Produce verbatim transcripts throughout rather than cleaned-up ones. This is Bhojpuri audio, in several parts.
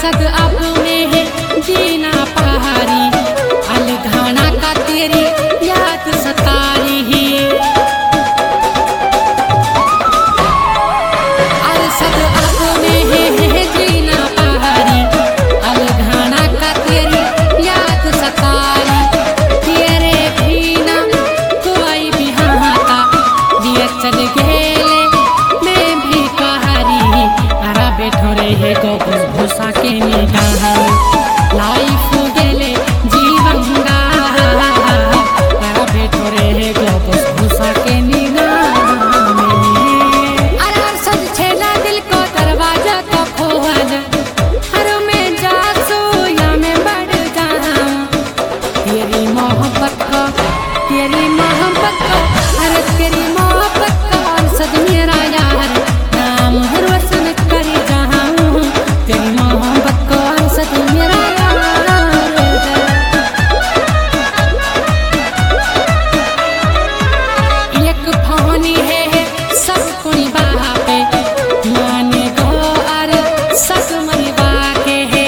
अरसद अब में है जीना पहाड़ी, अलघाना का तेरी याद सतारी ही। अरसद अब में है जीना पहाड़ी, अलघाना का तेरी याद सतारी। तेरे बिना कोई भी हाथा दिया चल गेले मैं भी कहारी। अरा बैठो रहे गो भूसा के निगाह, लाइफ गेले जीवन गा। अरा बैठो रहे गो भूसा के निगाह में। अरे अरसद छेला दिल को दरवाजा तो खोल, हर में जा सो या मैं बढ़ जाऊं। तेरी मोहब्बत को तेरी मोहब्बत को अरे तेरी मोहब्बत को अरसद मेरा यार नाम हर वसन कर जाऊं। तेरी मोहब्बत को अरसद मेरा यार। एक फानी है सब कोई बापे माने गो अर सस मरी बाके है।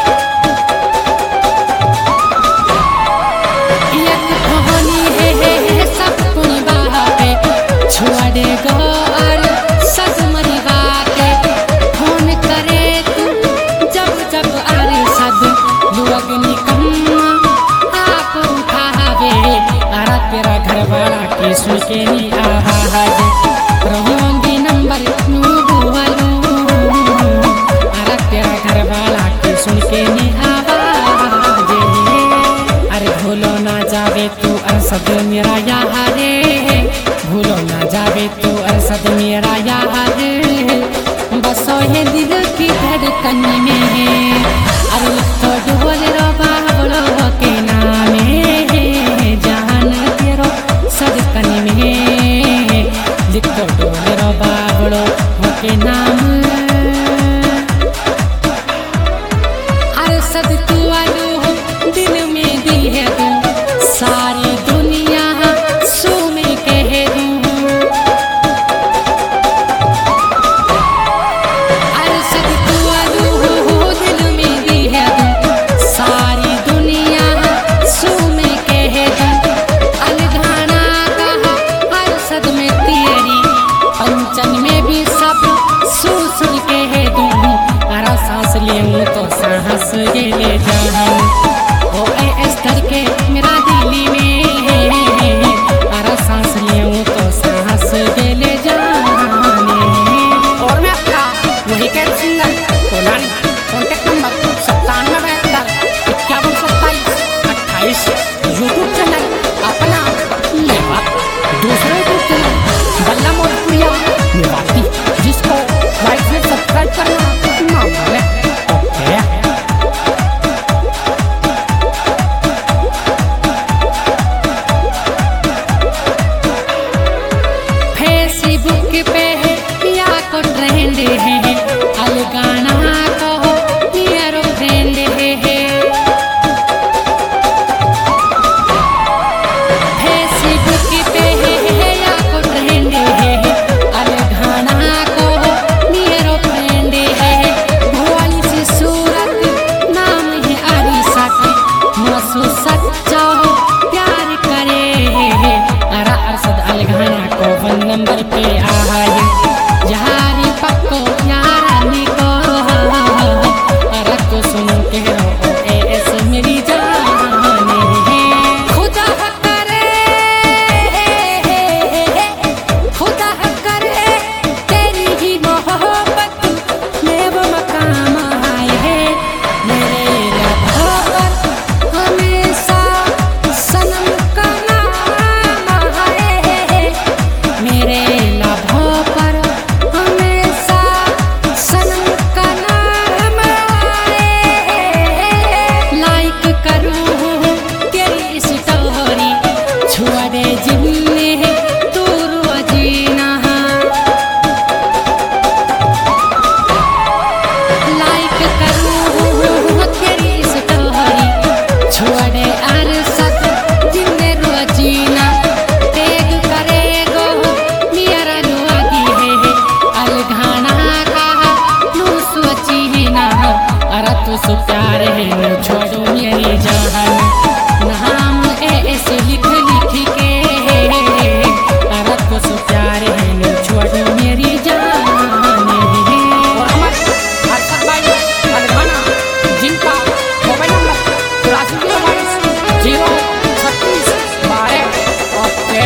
एक फानी है सब कोई बापे छोड़े गो अर सस मरी बाके। फोन करे तू जब जब अरसद लोग निकम्मा आप उठावे। अरा तेरा घर वाला की सुन के नी आवाज रहूंगी नंबर नू बुआलू। अरे तेरा घर वाला की सुन के नी आवाज। अरे भूलो ना जावे तू अरसद मेरा यार, भूलो ना जावे तू अरसद मेरा यार। बसो है दिल की धड़कन में, अरे तो डुबल रो बाबलो के नामे जान तेरो सदकन में। लिखो डोल रो बाबलो के नाम। अरसद तू आलू हो दिल में दी है तू, सारी दुनिया सू में कह दूं। अरसद तू आलू हो दिल में दी है तू, सारी दुनिया सू में कह दूं। अलघाना कहा अरसद में तेरी, पंचन में भी सब सू सुन कह दूं। अरा सांस ले तो साहस ये ले जाऊं ओ ए एस्टर के मेरा दिल्ली में। अरा सांस ले तो साहस ये ले जाने। और मैं आपका वही कैब सिंगर कोलानी, कॉन्टेक्ट नंबर सत्तानवे बहत्तर इक्यावन सत्ताईस अट्ठाईस। यूट्यूब चैनल अपना मेवा, दूसरे यूट्यूब चैनल बल्ला मोरपुरिया मेवाती, जिसको लाइक से सब्सक्राइब करना ना भूलें। ओके। सो प्यार है न छोड़ो मेरी जान नाम ऐसे लिख लिख के रात सो प्यार है न छोड़ो मेरी जान। और हमारे हर्षद भाई अलगाना जिनका मोबाइल नंबर चौरासी जीरो बाईस जीरो छत्तीस बारह। ओके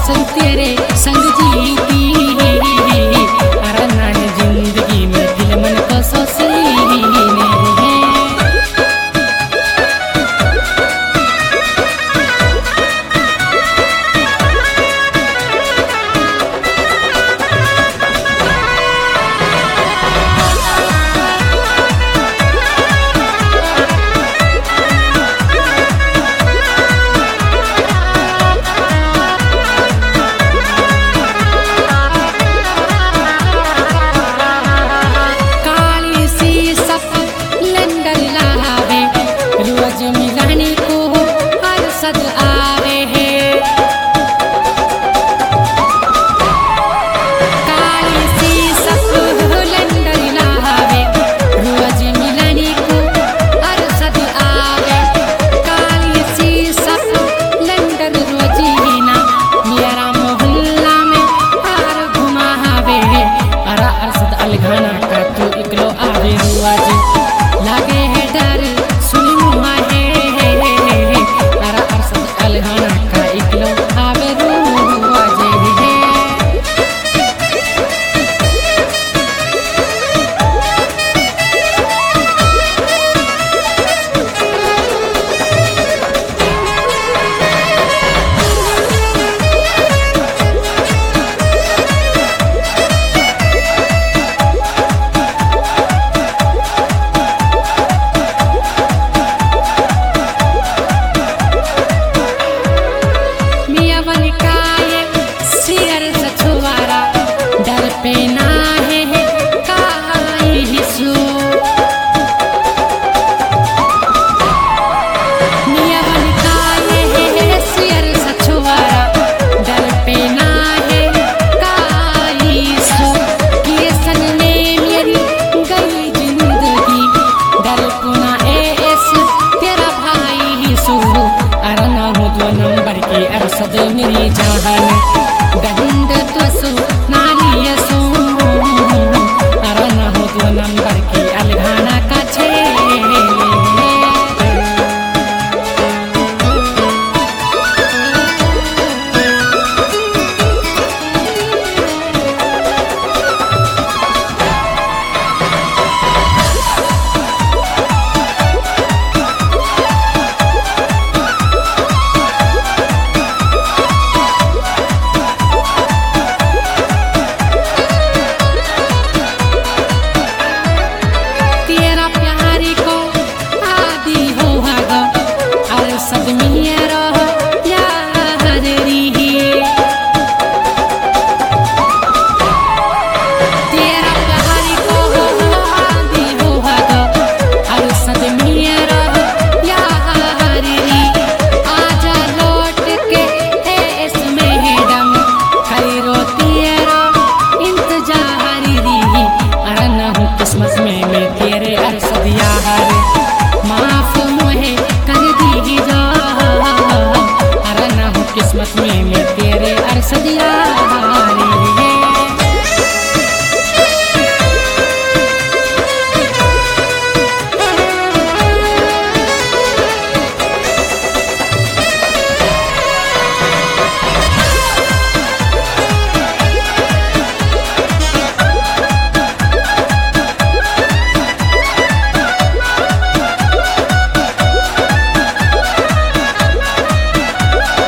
रोशन तेरे संग जीता